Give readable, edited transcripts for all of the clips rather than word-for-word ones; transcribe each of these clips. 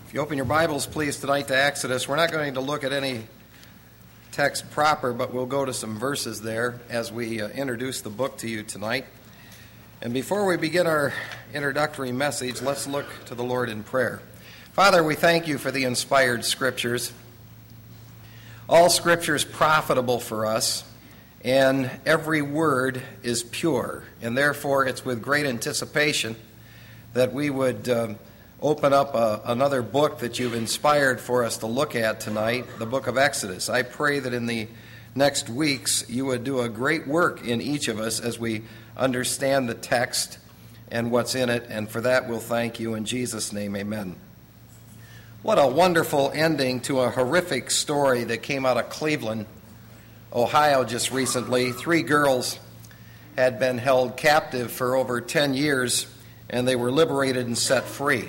If you open your Bibles, please, tonight to Exodus, we're not going to look at any text proper, but we'll go to some verses there as we introduce the book to you tonight. And before we begin our introductory message, let's look to the Lord in prayer. Father, we thank you for the inspired Scriptures. All Scripture is profitable for us, and every word is pure. And therefore, it's with great anticipation that we would open up another book that you've inspired for us to look at tonight, the book of Exodus. I pray that in the next weeks you would do a great work in each of us as we understand the text and what's in it, and for that we'll thank you in Jesus' name, amen. What a wonderful ending to a horrific story that came out of Cleveland, Ohio just recently. 3 girls had been held captive for over 10 years, and they were liberated and set free.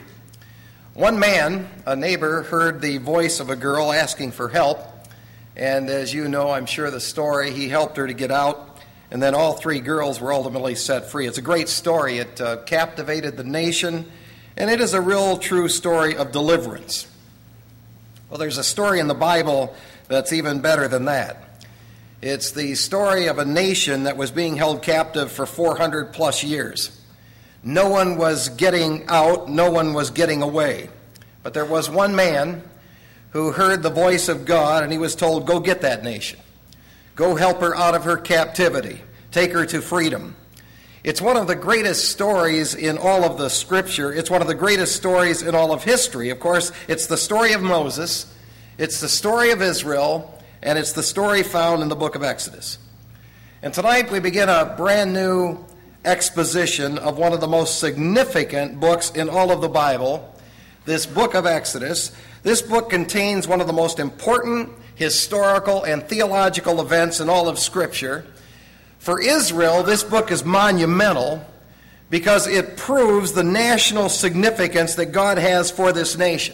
One man, a neighbor, heard the voice of a girl asking for help, and as you know, I'm sure the story, he helped her to get out, and then all 3 girls were ultimately set free. It's a great story. It captivated the nation, and it is a real true story of deliverance. Well, there's a story in the Bible that's even better than that. It's the story of a nation that was being held captive for 400 plus years. No one was getting out, no one was getting away. But there was one man who heard the voice of God, and he was told, go get that nation. Go help her out of her captivity. Take her to freedom. It's one of the greatest stories in all of the Scripture. It's one of the greatest stories in all of history. Of course, it's the story of Moses, it's the story of Israel, and it's the story found in the book of Exodus. And tonight we begin a brand new exposition of one of the most significant books in all of the Bible, this book of Exodus. This book contains one of the most important historical and theological events in all of Scripture. For Israel, this book is monumental because it proves the national significance that God has for this nation.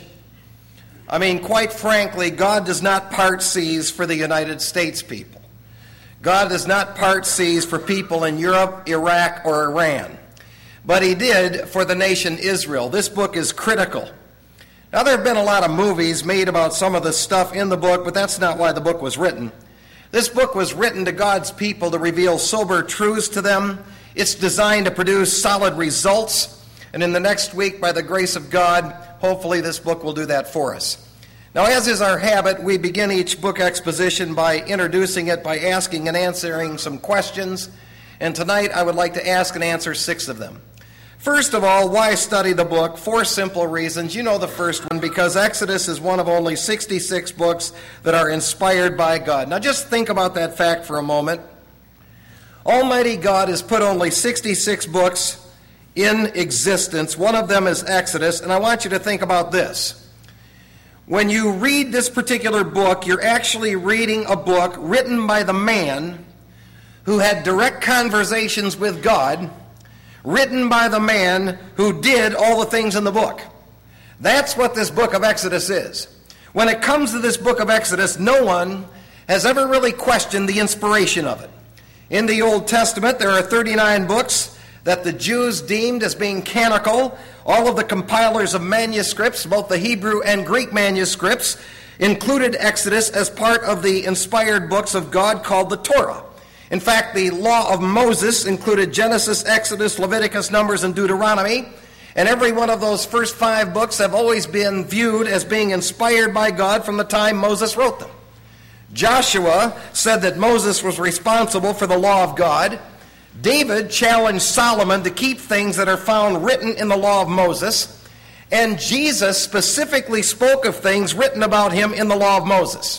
I mean, quite frankly, God does not part seas for the United States people. God does not part seas for people in Europe, Iraq, or Iran. But he did for the nation Israel. This book is critical. Now, there have been a lot of movies made about some of the stuff in the book, but that's not why the book was written. This book was written to God's people to reveal sober truths to them. It's designed to produce solid results. And in the next week, by the grace of God, hopefully this book will do that for us. Now, as is our habit, we begin each book exposition by introducing it, by asking and answering some questions. And tonight I would like to ask and answer 6 of them. First of all, why study the book? 4 simple reasons. You know the first one, because Exodus is one of only 66 books that are inspired by God. Now just think about that fact for a moment. Almighty God has put only 66 books in existence. One of them is Exodus, and I want you to think about this. When you read this particular book, you're actually reading a book written by the man who had direct conversations with God, written by the man who did all the things in the book. That's what this book of Exodus is. When it comes to this book of Exodus, no one has ever really questioned the inspiration of it. In the Old Testament, there are 39 books that the Jews deemed as being canonical. All of the compilers of manuscripts, both the Hebrew and Greek manuscripts, included Exodus as part of the inspired books of God called the Torah. In fact, the law of Moses included Genesis, Exodus, Leviticus, Numbers, and Deuteronomy. And every one of those first 5 books have always been viewed as being inspired by God from the time Moses wrote them. Joshua said that Moses was responsible for the law of God. David challenged Solomon to keep things that are found written in the law of Moses, and Jesus specifically spoke of things written about him in the law of Moses.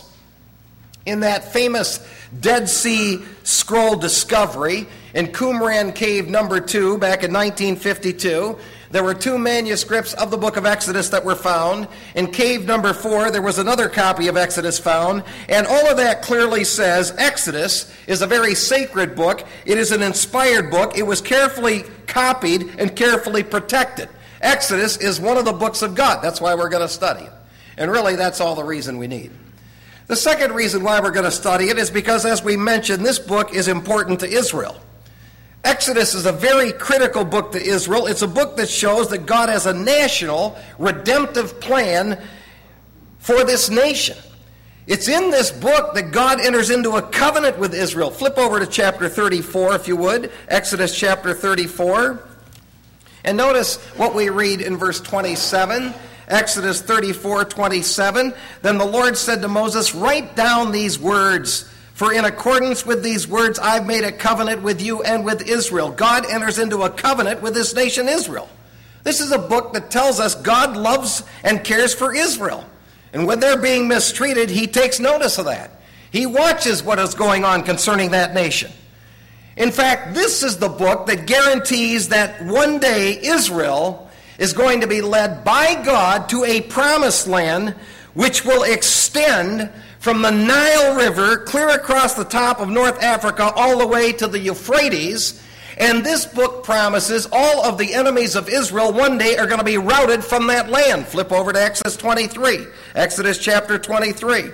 In that famous Dead Sea Scroll discovery in Qumran Cave number 2 back in 1952, there were 2 manuscripts of the book of Exodus that were found. In cave number 4, there was another copy of Exodus found. And all of that clearly says Exodus is a very sacred book. It is an inspired book. It was carefully copied and carefully protected. Exodus is one of the books of God. That's why we're going to study it. And really, that's all the reason we need. The second reason why we're going to study it is because, as we mentioned, this book is important to Israel. Exodus is a very critical book to Israel. It's a book that shows that God has a national redemptive plan for this nation. It's in this book that God enters into a covenant with Israel. Flip over to chapter 34, if you would. Exodus chapter 34. And notice what we read in verse 27. Exodus 34:27. Then the Lord said to Moses, write down these words, for in accordance with these words I've made a covenant with you and with Israel. God enters into a covenant with this nation Israel. This is a book that tells us God loves and cares for Israel. And when they're being mistreated, he takes notice of that. He watches what is going on concerning that nation. In fact, this is the book that guarantees that one day Israel is going to be led by God to a promised land which will extend from the Nile River clear across the top of North Africa all the way to the Euphrates. And this book promises all of the enemies of Israel one day are going to be routed from that land. Flip over to Exodus 23. Exodus chapter 23.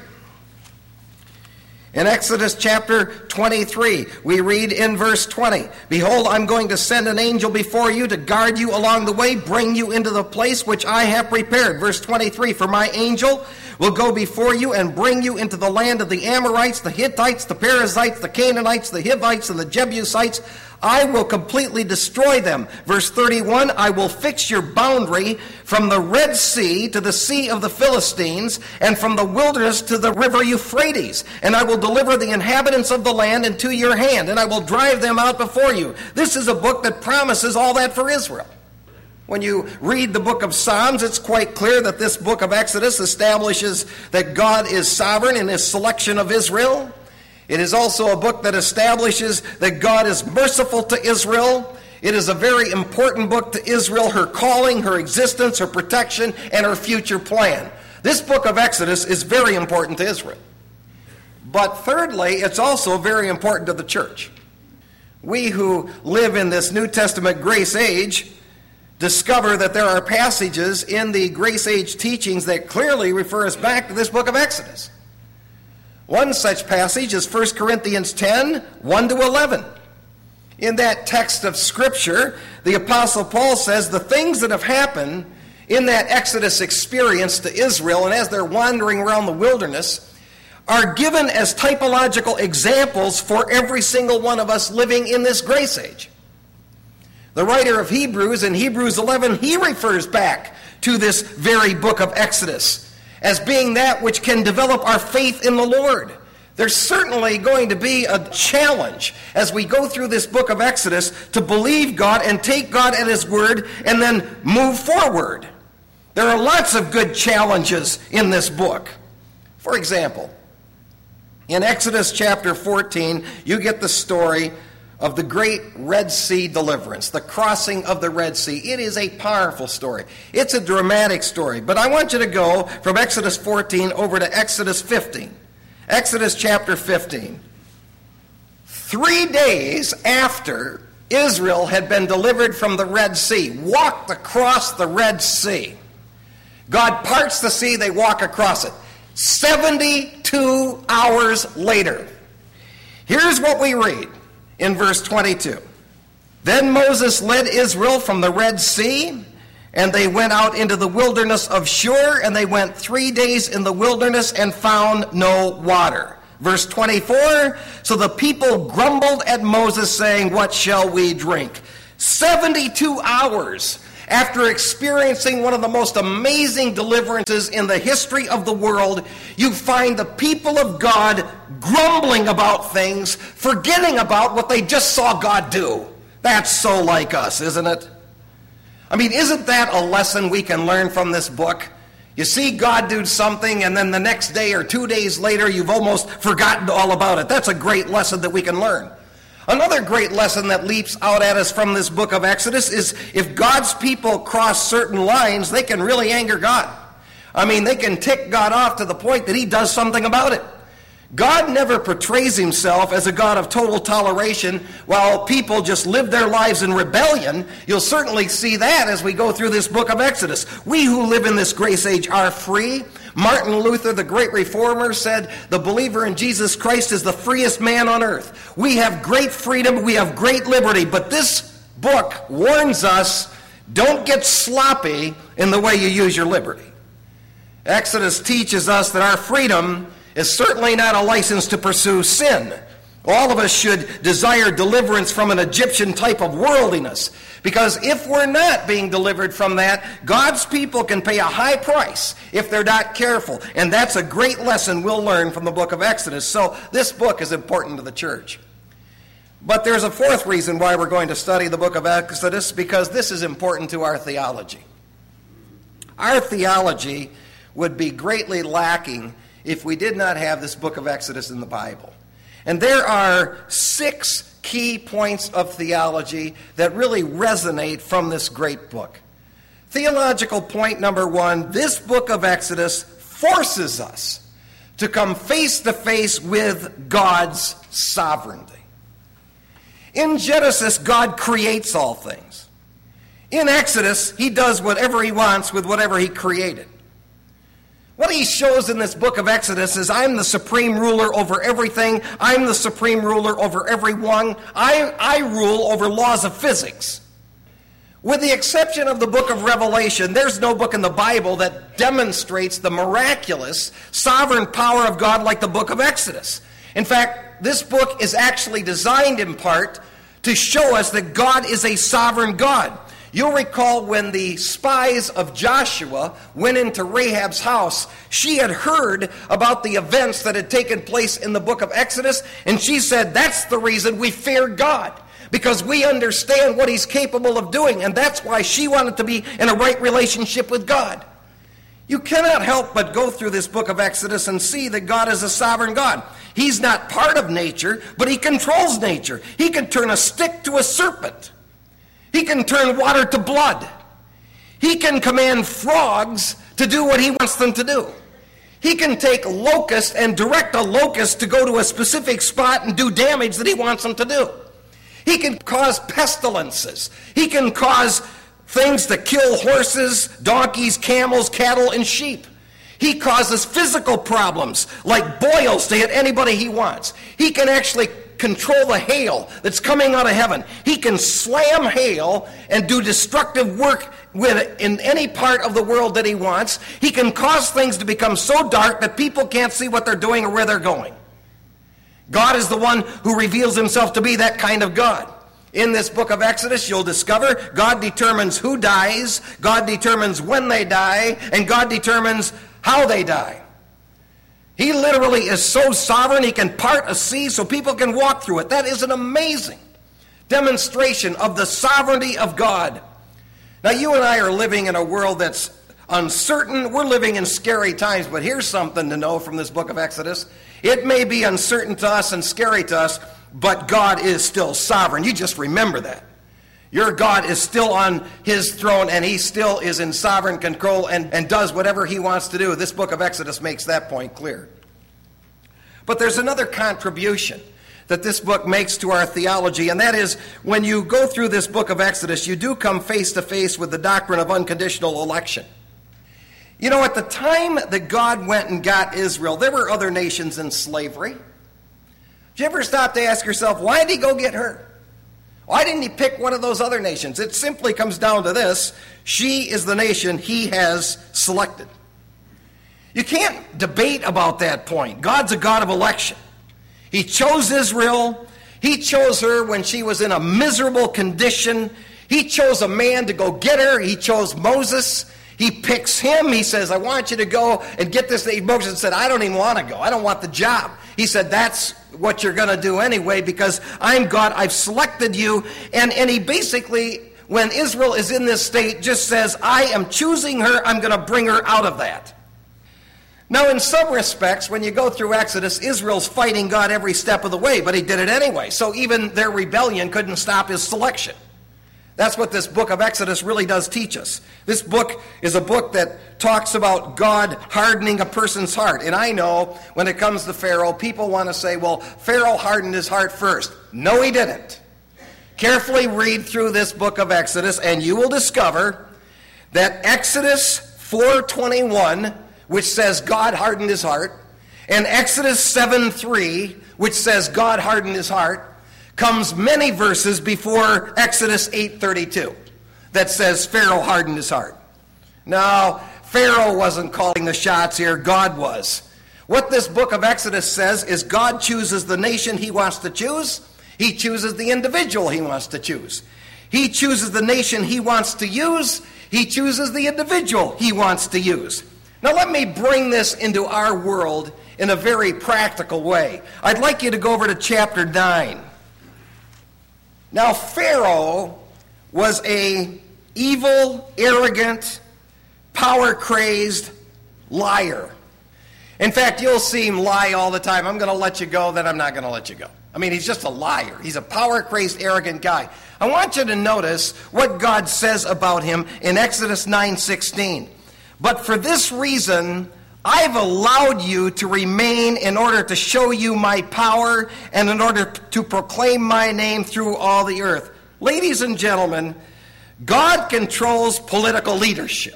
In Exodus chapter 23, we read in verse 20, behold, I'm going to send an angel before you to guard you along the way, bring you into the place which I have prepared. Verse 23, for my angel will go before you and bring you into the land of the Amorites, the Hittites, the Perizzites, the Canaanites, the Hivites, and the Jebusites. I will completely destroy them. Verse 31, I will fix your boundary from the Red Sea to the Sea of the Philistines, and from the wilderness to the river Euphrates. And I will deliver the inhabitants of the land into your hand, and I will drive them out before you. This is a book that promises all that for Israel. When you read the book of Psalms, it's quite clear that this book of Exodus establishes that God is sovereign in his selection of Israel. It is also a book that establishes that God is merciful to Israel. It is a very important book to Israel, her calling, her existence, her protection, and her future plan. This book of Exodus is very important to Israel. But thirdly, it's also very important to the church. We who live in this New Testament grace age discover that there are passages in the grace age teachings that clearly refer us back to this book of Exodus. One such passage is 1 Corinthians 10, 1-11. In that text of Scripture, the Apostle Paul says the things that have happened in that Exodus experience to Israel and as they're wandering around the wilderness are given as typological examples for every single one of us living in this grace age. The writer of Hebrews, in Hebrews 11, he refers back to this very book of Exodus as being that which can develop our faith in the Lord. There's certainly going to be a challenge as we go through this book of Exodus to believe God and take God at his word and then move forward. There are lots of good challenges in this book. For example, in Exodus chapter 14, you get the story of the great Red Sea deliverance, the crossing of the Red Sea. It is a powerful story. It's a dramatic story. But I want you to go from Exodus 14 over to Exodus 15. Exodus chapter 15. 3 days after Israel had been delivered from the Red Sea, walked across the Red Sea. God parts the sea, they walk across it. 72 hours later. Here's what we read. In verse 22, then Moses led Israel from the Red Sea, and they went out into the wilderness of Shur, and they went 3 days in the wilderness and found no water. Verse 24, so the people grumbled at Moses, saying, what shall we drink? 72 hours after experiencing one of the most amazing deliverances in the history of the world, you find the people of God grumbling about things, forgetting about what they just saw God do. That's so like us, isn't it? I mean, isn't that a lesson we can learn from this book? You see God do something, and then the next day or 2 days later, you've almost forgotten all about it. That's a great lesson that we can learn. Another great lesson that leaps out at us from this book of Exodus is if God's people cross certain lines, they can really anger God. I mean, they can tick God off to the point that he does something about it. God never portrays himself as a God of total toleration while people just live their lives in rebellion. You'll certainly see that as we go through this book of Exodus. We who live in this grace age are free. Martin Luther, the great reformer, said the believer in Jesus Christ is the freest man on earth. We have great freedom, we have great liberty, but this book warns us, don't get sloppy in the way you use your liberty. Exodus teaches us that our freedom is certainly not a license to pursue sin. All of us should desire deliverance from an Egyptian type of worldliness, because if we're not being delivered from that, God's people can pay a high price if they're not careful. And that's a great lesson we'll learn from the book of Exodus. So this book is important to the church. But there's a fourth reason why we're going to study the book of Exodus, because this is important to our theology. Our theology would be greatly lacking if we did not have this book of Exodus in the Bible. And there are 6 key points of theology that really resonate from this great book. Theological point number 1, this book of Exodus forces us to come face to face with God's sovereignty. In Genesis, God creates all things. In Exodus, he does whatever he wants with whatever he created. What he shows in this book of Exodus is I'm the supreme ruler over everything. I'm the supreme ruler over everyone. I rule over laws of physics. With the exception of the book of Revelation, there's no book in the Bible that demonstrates the miraculous sovereign power of God like the book of Exodus. In fact, this book is actually designed in part to show us that God is a sovereign God. You'll recall when the spies of Joshua went into Rahab's house, she had heard about the events that had taken place in the book of Exodus, and she said, that's the reason we fear God, because we understand what he's capable of doing, and that's why she wanted to be in a right relationship with God. You cannot help but go through this book of Exodus and see that God is a sovereign God. He's not part of nature, but he controls nature. He can turn a stick to a serpent. He can turn water to blood. He can command frogs to do what he wants them to do. He can take locusts and direct a locust to go to a specific spot and do damage that he wants them to do. He can cause pestilences. He can cause things to kill horses, donkeys, camels, cattle, and sheep. He causes physical problems like boils to hit anybody he wants. He can actually control the hail that's coming out of heaven. He can slam hail and do destructive work with it in any part of the world that he wants. He can cause things to become so dark that people can't see what they're doing or where they're going. God is the one who reveals himself to be that kind of God. In this book of Exodus, you'll discover God determines who dies, God determines when they die, and God determines how they die. He literally is so sovereign, he can part a sea so people can walk through it. That is an amazing demonstration of the sovereignty of God. Now, you and I are living in a world that's uncertain. We're living in scary times, but here's something to know from this book of Exodus. It may be uncertain to us and scary to us, but God is still sovereign. You just remember that. Your God is still on his throne, and he still is in sovereign control and does whatever he wants to do. This book of Exodus makes that point clear. But there's another contribution that this book makes to our theology, and that is when you go through this book of Exodus, you do come face to face with the doctrine of unconditional election. You know, at the time that God went and got Israel, there were other nations in slavery. Did you ever stop to ask yourself, why did he go get her? Why didn't he pick one of those other nations? It simply comes down to this: she is the nation he has selected. You can't debate about that point. God's a God of election. He chose Israel. He chose her when she was in a miserable condition. He chose a man to go get her. He chose Moses. He picks him. He says, I want you to go and get this. Moses said, I don't even want to go. I don't want the job. He said, that's what you're going to do anyway, because I'm God. I've selected you. And he basically, when Israel is in this state, just says, I am choosing her. I'm going to bring her out of that. Now, in some respects, when you go through Exodus, Israel's fighting God every step of the way, but he did it anyway. So even their rebellion couldn't stop his selection. That's what this book of Exodus really does teach us. This book is a book that talks about God hardening a person's heart. And I know when it comes to Pharaoh, people want to say, well, Pharaoh hardened his heart first. No, he didn't. Carefully read through this book of Exodus, and you will discover that Exodus 4:21, which says God hardened his heart, and Exodus 7:3, which says God hardened his heart, comes many verses before Exodus 8:32 that says Pharaoh hardened his heart. Now, Pharaoh wasn't calling the shots here, God was. What this book of Exodus says is God chooses the nation he wants to choose. He chooses the individual he wants to choose. He chooses the nation he wants to use. He chooses the individual he wants to use. Now let me bring this into our world in a very practical way. I'd like you to go over to chapter 9. Now, Pharaoh was an evil, arrogant, power-crazed liar. In fact, you'll see him lie all the time. I'm going to let you go, then I'm not going to let you go. I mean, he's just a liar. He's a power-crazed, arrogant guy. I want you to notice what God says about him in Exodus 9:16. But for this reason, I've allowed you to remain in order to show you my power and in order to proclaim my name through all the earth. Ladies and gentlemen, God controls political leadership.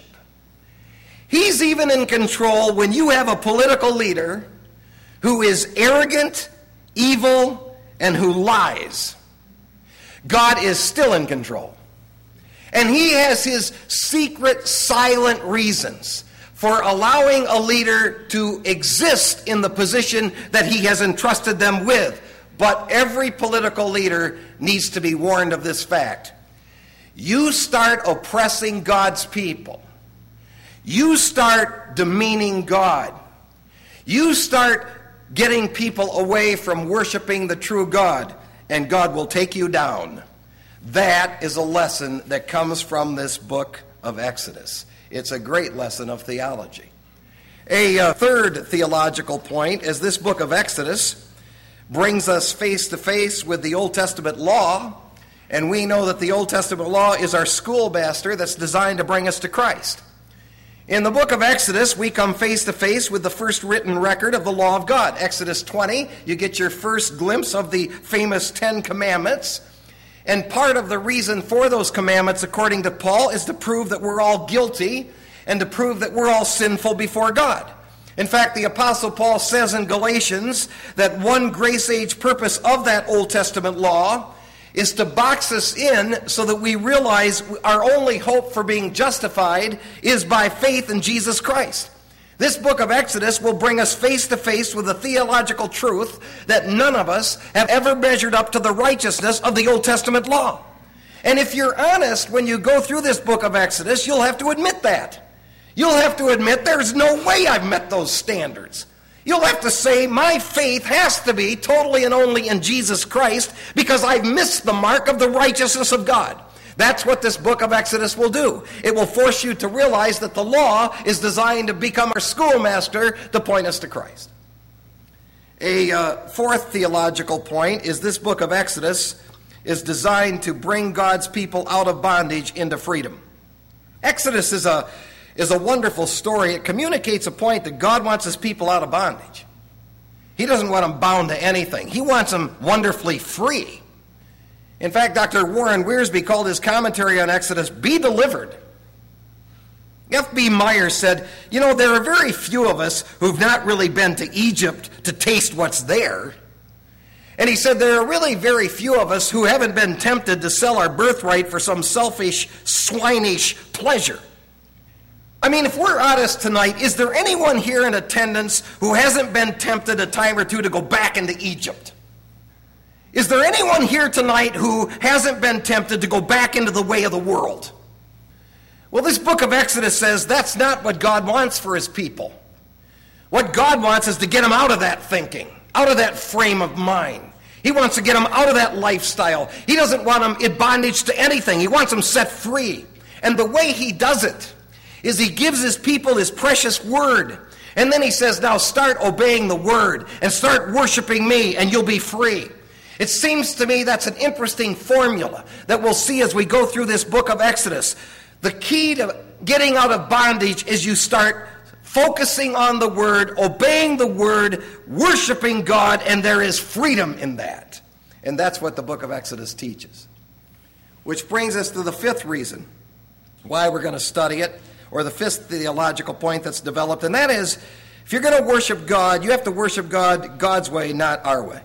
He's even in control when you have a political leader who is arrogant, evil, and who lies. God is still in control. And he has his secret, silent reasons for allowing a leader to exist in the position that he has entrusted them with. But every political leader needs to be warned of this fact. You start oppressing God's people. You start demeaning God. You start getting people away from worshiping the true God, and God will take you down. That is a lesson that comes from this book of Exodus. It's a great lesson of theology. A third theological point is this book of Exodus brings us face to face with the Old Testament law, and we know that the Old Testament law is our schoolmaster that's designed to bring us to Christ. In the book of Exodus, we come face to face with the first written record of the law of God. Exodus 20, you get your first glimpse of the famous 10 Commandments. And part of the reason for those commandments, according to Paul, is to prove that we're all guilty and to prove that we're all sinful before God. In fact, the Apostle Paul says in Galatians that one grace age purpose of that Old Testament law is to box us in so that we realize our only hope for being justified is by faith in Jesus Christ. This book of Exodus will bring us face to face with the theological truth that none of us have ever measured up to the righteousness of the Old Testament law. And if you're honest, when you go through this book of Exodus, you'll have to admit that. You'll have to admit there's no way I've met those standards. You'll have to say my faith has to be totally and only in Jesus Christ because I've missed the mark of the righteousness of God. That's what this book of Exodus will do. It will force you to realize that the law is designed to become our schoolmaster to point us to Christ. A fourth theological point is this book of Exodus is designed to bring God's people out of bondage into freedom. Exodus is a wonderful story. It communicates a point that God wants his people out of bondage. He doesn't want them bound to anything. He wants them wonderfully free. In fact, Dr. Warren Wiersbe called his commentary on Exodus, "Be delivered." F.B. Meyer said, there are very few of us who've not really been to Egypt to taste what's there. And he said there are really very few of us who haven't been tempted to sell our birthright for some selfish, swinish pleasure. I mean, if we're honest tonight, is there anyone here in attendance who hasn't been tempted a time or two to go back into Egypt? Is there anyone here tonight who hasn't been tempted to go back into the way of the world? Well, this book of Exodus says that's not what God wants for his people. What God wants is to get them out of that thinking, out of that frame of mind. He wants to get them out of that lifestyle. He doesn't want them in bondage to anything. He wants them set free. And the way he does it is he gives his people his precious word. And then he says, now start obeying the word and start worshiping me and you'll be free. It seems to me that's an interesting formula that we'll see as we go through this book of Exodus. The key to getting out of bondage is you start focusing on the Word, obeying the Word, worshiping God, and there is freedom in that. And that's what the book of Exodus teaches. Which brings us to the fifth reason why we're going to study it, or the fifth theological point that's developed, and that is, if you're going to worship God, you have to worship God God's way, not our way.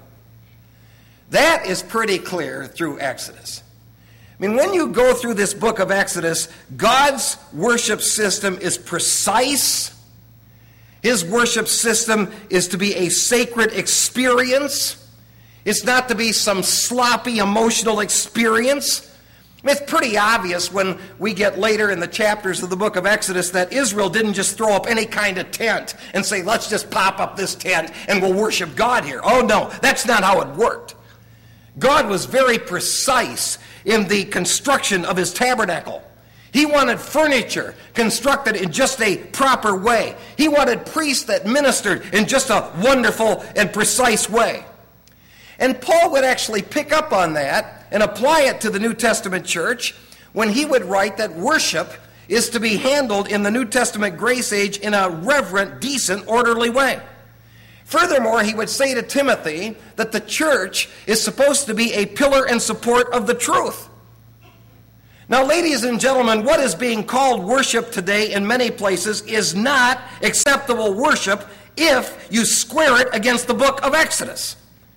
That is pretty clear through Exodus. I mean, when you go through this book of Exodus, God's worship system is precise. His worship system is to be a sacred experience. It's not to be some sloppy emotional experience. I mean, it's pretty obvious when we get later in the chapters of the book of Exodus that Israel didn't just throw up any kind of tent and say, let's just pop up this tent and we'll worship God here. Oh no, that's not how it worked. God was very precise in the construction of his tabernacle. He wanted furniture constructed in just a proper way. He wanted priests that ministered in just a wonderful and precise way. And Paul would actually pick up on that and apply it to the New Testament church when he would write that worship is to be handled in the New Testament grace age in a reverent, decent, orderly way. Furthermore, he would say to Timothy that the church is supposed to be a pillar and support of the truth. Now, ladies and gentlemen, what is being called worship today in many places is not acceptable worship if you square it against the book of Exodus.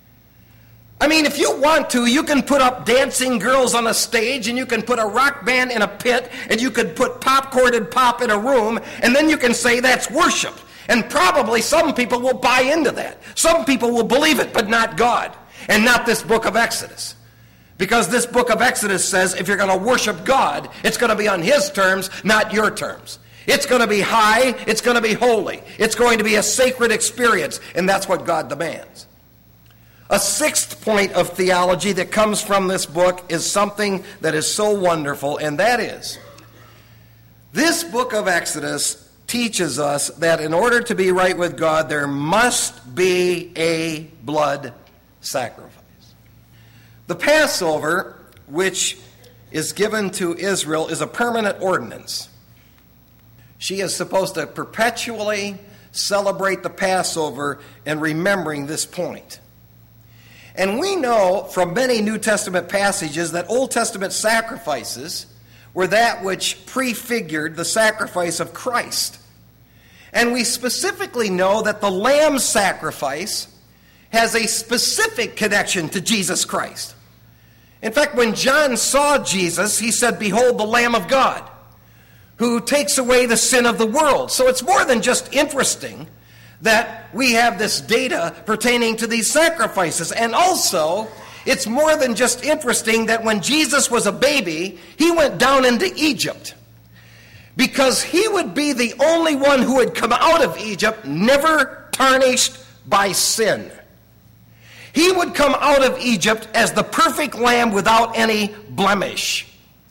I mean, if you want to, you can put up dancing girls on a stage, and you can put a rock band in a pit, and you can put popcorn and pop in a room, and then you can say that's worship. And probably some people will buy into that. Some people will believe it, but not God, and not this book of Exodus. Because this book of Exodus says if you're going to worship God, it's going to be on his terms, not your terms. It's going to be high, it's going to be holy. It's going to be a sacred experience, and that's what God demands. A sixth point of theology that comes from this book is something that is so wonderful, and that is, this book of Exodus teaches us that in order to be right with God, there must be a blood sacrifice. The Passover, which is given to Israel, is a permanent ordinance. She is supposed to perpetually celebrate the Passover in remembering this point. And we know from many New Testament passages that Old Testament sacrifices were that which prefigured the sacrifice of Christ. And we specifically know that the lamb sacrifice has a specific connection to Jesus Christ. In fact, when John saw Jesus, he said, "Behold the Lamb of God, who takes away the sin of the world." So it's more than just interesting that we have this data pertaining to these sacrifices. And also, it's more than just interesting that when Jesus was a baby, he went down into Egypt. Because he would be the only one who would come out of Egypt never tarnished by sin. He would come out of Egypt as the perfect lamb without any blemish.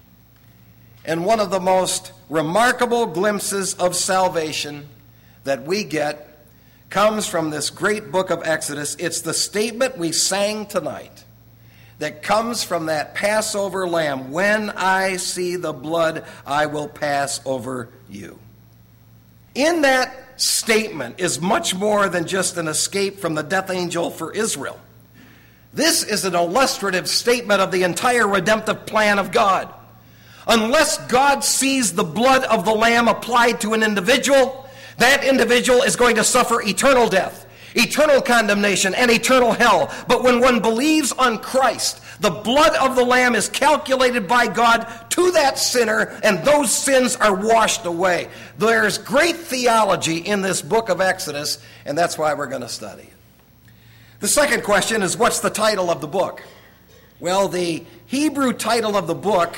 And one of the most remarkable glimpses of salvation that we get comes from this great book of Exodus. It's the statement we sang tonight that comes from that Passover lamb. "When I see the blood, I will pass over you." In that statement is much more than just an escape from the death angel for Israel. This is an illustrative statement of the entire redemptive plan of God. Unless God sees the blood of the lamb applied to an individual, that individual is going to suffer eternal death, eternal condemnation, and eternal hell. But when one believes on Christ, the blood of the Lamb is calculated by God to that sinner, and those sins are washed away. There's great theology in this book of Exodus, and that's why we're going to study it. The second question is, what's the title of the book? Well, the Hebrew title of the book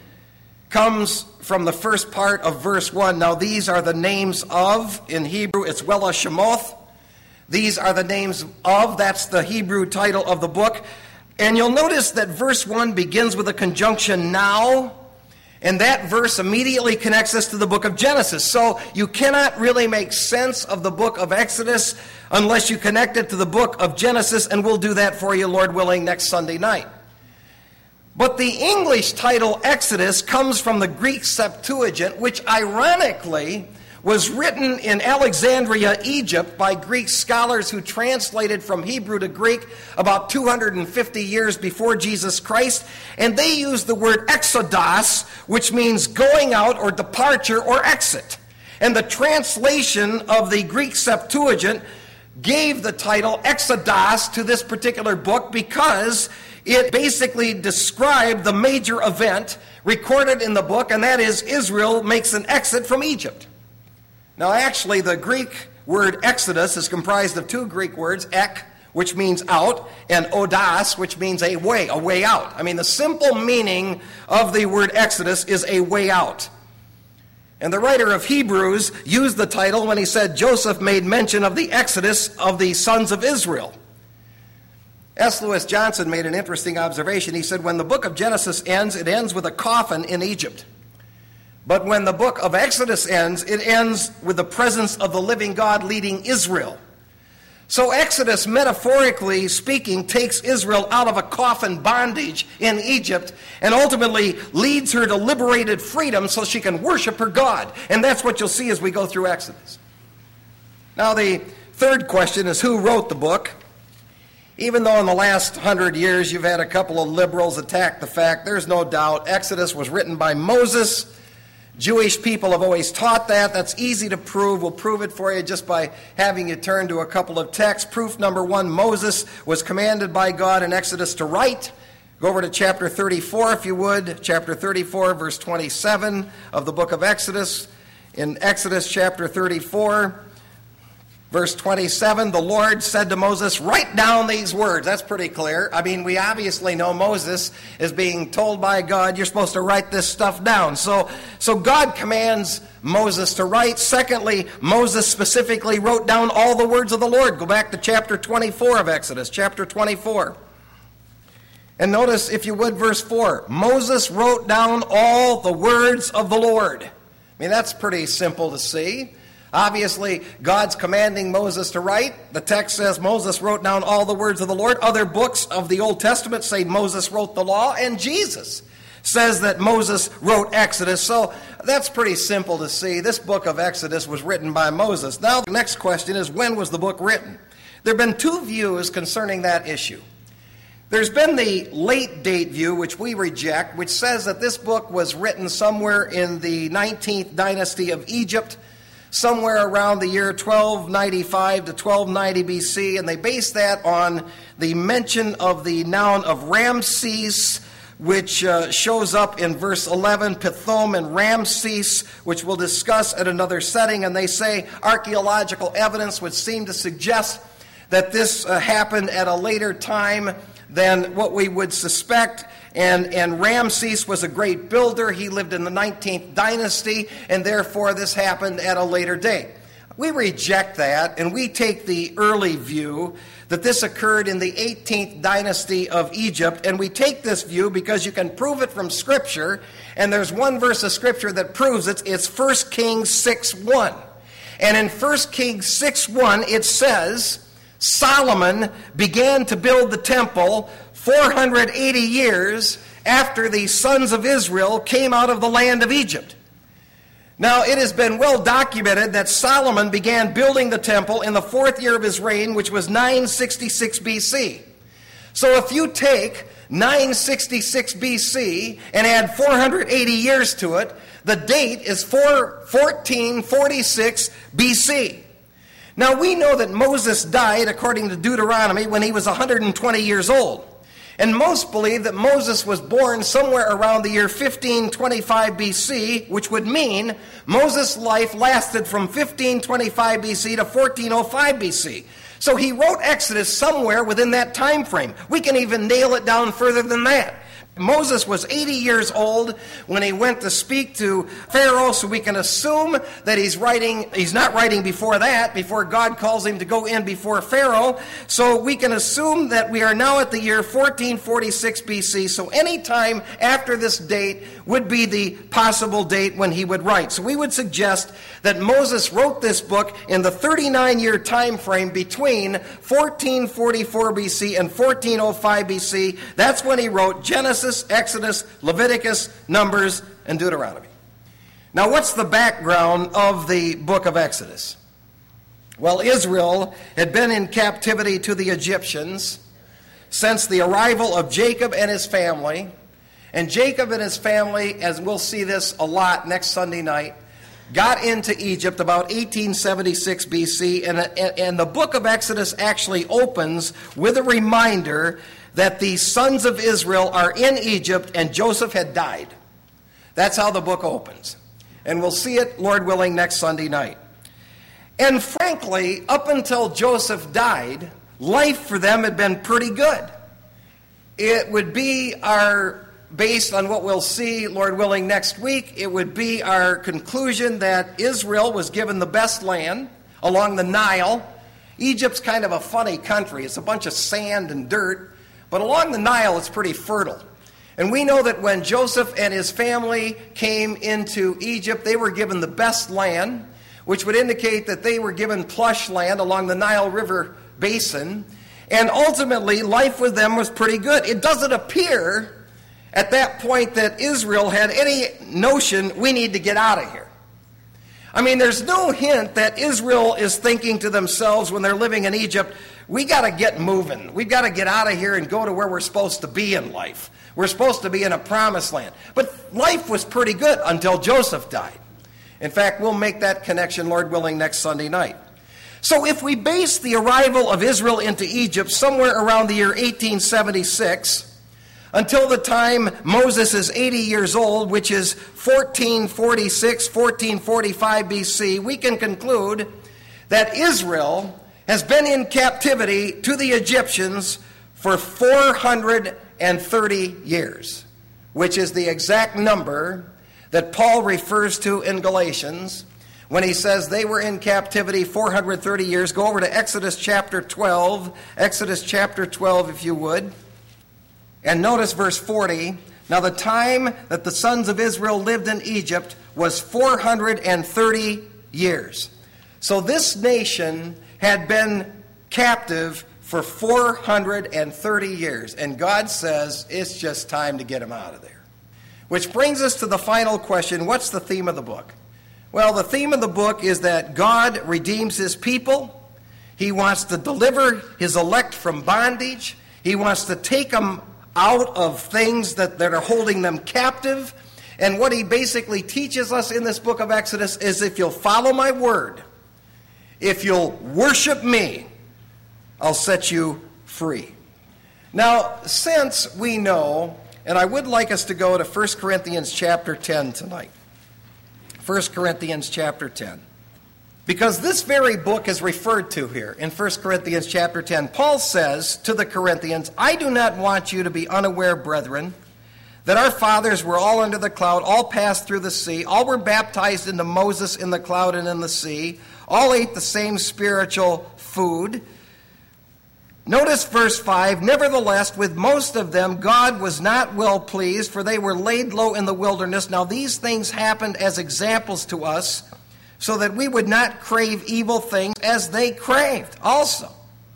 comes from the first part of verse 1. Now these are the names of, in Hebrew it's Wela Shemoth. These are the names of, that's the Hebrew title of the book. And you'll notice that verse 1 begins with a conjunction now, And that verse immediately connects us to the book of Genesis. So you cannot really make sense of the book of Exodus unless you connect it to the book of Genesis, and we'll do that for you, Lord willing, next Sunday night. But the English title Exodus comes from the Greek Septuagint, which ironically was written in Alexandria, Egypt, by Greek scholars who translated from Hebrew to Greek about 250 years before Jesus Christ. And they used the word exodos, which means going out or departure or exit. And the translation of the Greek Septuagint gave the title Exodus to this particular book because it basically described the major event recorded in the book, and that is Israel makes an exit from Egypt. Now, actually, the Greek word Exodus is comprised of two Greek words, ek, which means out, and odos, which means a way out. I mean, the simple meaning of the word Exodus is a way out. And the writer of Hebrews used the title when he said Joseph made mention of the exodus of the sons of Israel. S. Lewis Johnson made an interesting observation. He said, when the book of Genesis ends, it ends with a coffin in Egypt. But when the book of Exodus ends, it ends with the presence of the living God leading Israel. So Exodus, metaphorically speaking, takes Israel out of a coffin bondage in Egypt and ultimately leads her to liberated freedom so she can worship her God. And that's what you'll see as we go through Exodus. Now, the third question is, who wrote the book? Even though in the last 100 years you've had a couple of liberals attack the fact, there's no doubt Exodus was written by Moses. Jewish people have always taught that. That's easy to prove. We'll prove it for you just by having you turn to a couple of texts. Proof number one, Moses was commanded by God in Exodus to write. Go over to chapter 34, if you would. Chapter 34, verse 27 of the book of Exodus. In Exodus chapter 34, verse 27, the Lord said to Moses, write down these words. That's pretty clear. I mean, we obviously know Moses is being told by God, you're supposed to write this stuff down. So God commands Moses to write. Secondly, Moses specifically wrote down all the words of the Lord. Go back to chapter 24 of Exodus, chapter 24. And notice, if you would, verse 4. Moses wrote down all the words of the Lord. I mean, that's pretty simple to see. Obviously, God's commanding Moses to write. The text says Moses wrote down all the words of the Lord. Other books of the Old Testament say Moses wrote the law, and Jesus says that Moses wrote Exodus. So that's pretty simple to see. This book of Exodus was written by Moses. Now, the next question is, when was the book written? There have been two views concerning that issue. There's been the late date view, which we reject, which says that this book was written somewhere in the 19th dynasty of Egypt, somewhere around the year 1295 to 1290 BC, and they base that on the mention of the noun of Ramses, which shows up in verse 11, Pithom and Ramses, which we'll discuss at another setting, and they say archaeological evidence would seem to suggest that this happened at a later time than what we would suspect. And Ramses was a great builder. He lived in the 19th dynasty, and therefore this happened at a later date. We reject that, and we take the early view that this occurred in the 18th dynasty of Egypt, and we take this view because you can prove it from Scripture, and there's one verse of Scripture that proves it. It's 1 Kings 6:1. And in 1 Kings 6:1 it says, Solomon began to build the temple 480 years after the sons of Israel came out of the land of Egypt. Now, it has been well documented that Solomon began building the temple in the 4th year of his reign, which was 966 BC. So if you take 966 BC and add 480 years to it, the date is 1446 BC. Now, we know that Moses died, according to Deuteronomy, when he was 120 years old. And most believe that Moses was born somewhere around the year 1525 BC, which would mean Moses' life lasted from 1525 BC to 1405 BC. So he wrote Exodus somewhere within that time frame. We can even nail it down further than that. Moses was 80 years old when he went to speak to Pharaoh, so we can assume that he's not writing before that, before God calls him to go in before Pharaoh. So we can assume that we are now at the year 1446 BC, so any time after this date would be the possible date when he would write. So we would suggest that Moses wrote this book in the 39-year time frame between 1444 BC and 1405 BC. That's when he wrote Genesis, Exodus, Leviticus, Numbers, and Deuteronomy. Now, what's the background of the book of Exodus? Well, Israel had been in captivity to the Egyptians since the arrival of Jacob and his family. And Jacob and his family, as we'll see this a lot next Sunday night, got into Egypt about 1876 BC. And the book of Exodus actually opens with a reminder that the sons of Israel are in Egypt and Joseph had died. That's how the book opens. And we'll see it, Lord willing, next Sunday night. And frankly, up until Joseph died, life for them had been pretty good. It would be based on what we'll see, Lord willing, next week, it would be our conclusion that Israel was given the best land along the Nile. Egypt's kind of a funny country. It's a bunch of sand and dirt. But along the Nile, it's pretty fertile. And we know that when Joseph and his family came into Egypt, they were given the best land, which would indicate that they were given plush land along the Nile River basin. And ultimately, life with them was pretty good. It doesn't appear at that point that Israel had any notion, we need to get out of here. I mean, there's no hint that Israel is thinking to themselves when they're living in Egypt, we got to get moving. We've got to get out of here and go to where we're supposed to be in life. We're supposed to be in a promised land. But life was pretty good until Joseph died. In fact, we'll make that connection, Lord willing, next Sunday night. So if we base the arrival of Israel into Egypt somewhere around the year 1876, until the time Moses is 80 years old, which is 1446, 1445 BC, we can conclude that Israel has been in captivity to the Egyptians for 430 years, which is the exact number that Paul refers to in Galatians when he says they were in captivity 430 years. Go over to Exodus chapter 12, Exodus chapter 12 if you would, and notice verse 40. Now the time that the sons of Israel lived in Egypt was 430 years. So this nation had been captive for 430 years. And God says it's just time to get them out of there. Which brings us to the final question. What's the theme of the book? Well, the theme of the book is that God redeems his people. He wants to deliver his elect from bondage. He wants to take them out of things that are holding them captive. And what he basically teaches us in this book of Exodus is if you'll follow my word, if you'll worship me, I'll set you free. Now, since we know, and I would like us to go to 1 Corinthians chapter 10 tonight. 1 Corinthians chapter 10. Because this very book is referred to here in 1 Corinthians chapter 10. Paul says to the Corinthians, I do not want you to be unaware, brethren, that our fathers were all under the cloud, all passed through the sea, all were baptized into Moses in the cloud and in the sea, all ate the same spiritual food. Notice verse 5, nevertheless, with most of them God was not well pleased, for they were laid low in the wilderness. Now these things happened as examples to us, so that we would not crave evil things as they craved also.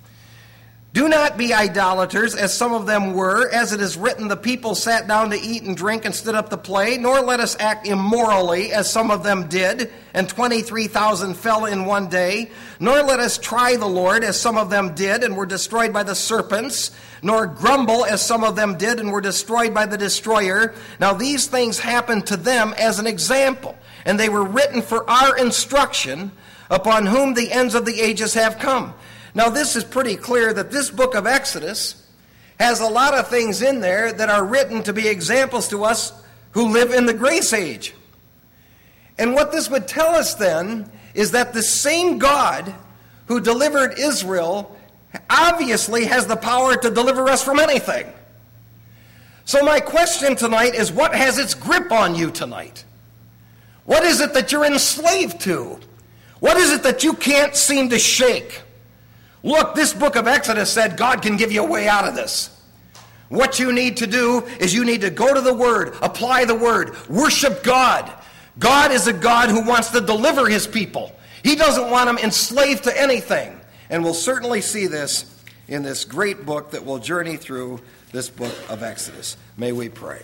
Do not be idolaters, as some of them were. As it is written, the people sat down to eat and drink and stood up to play. Nor let us act immorally, as some of them did, and 23,000 fell in one day. Nor let us try the Lord, as some of them did, and were destroyed by the serpents. Nor grumble, as some of them did, and were destroyed by the destroyer. Now these things happened to them as an example, and they were written for our instruction, upon whom the ends of the ages have come. Now, this is pretty clear that this book of Exodus has a lot of things in there that are written to be examples to us who live in the grace age. And what this would tell us then is that the same God who delivered Israel obviously has the power to deliver us from anything. So my question tonight is, what has its grip on you tonight? What is it that you're enslaved to? What is it that you can't seem to shake? Look, this book of Exodus said God can give you a way out of this. What you need to do is you need to go to the Word, apply the Word, worship God. God is a God who wants to deliver his people. He doesn't want them enslaved to anything. And we'll certainly see this in this great book that will journey through this book of Exodus. May we pray.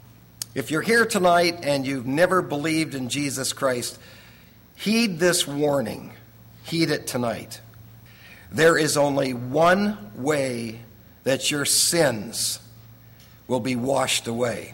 If you're here tonight and you've never believed in Jesus Christ, heed this warning. Heed it tonight. There is only one way that your sins will be washed away.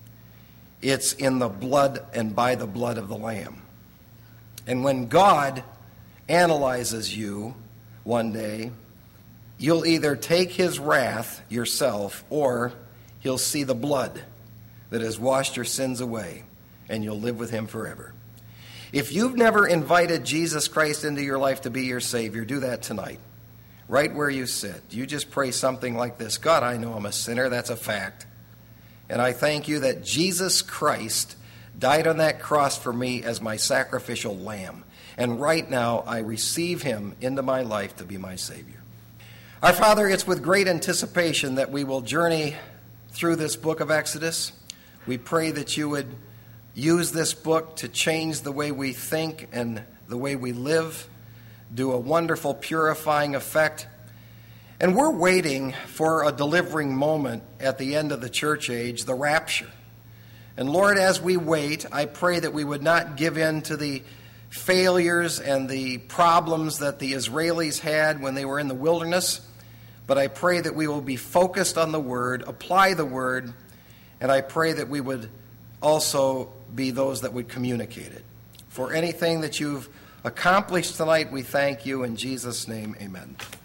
It's in the blood and by the blood of the Lamb. And when God analyzes you one day, you'll either take his wrath yourself, or he'll see the blood that has washed your sins away, and you'll live with him forever. If you've never invited Jesus Christ into your life to be your Savior, do that tonight. Right where you sit. You just pray something like this: God, I know I'm a sinner. That's a fact. And I thank you that Jesus Christ died on that cross for me as my sacrificial lamb. And right now, I receive him into my life to be my Savior. Our Father, it's with great anticipation that we will journey through this book of Exodus. We pray that you would use this book to change the way we think and the way we live, do a wonderful purifying effect. And we're waiting for a delivering moment at the end of the church age, the rapture. And Lord, as we wait, I pray that we would not give in to the failures and the problems that the Israelis had when they were in the wilderness, but I pray that we will be focused on the Word, apply the Word, and I pray that we would also be those that would communicate it. For anything that you've accomplished tonight, we thank you. In Jesus' name, amen.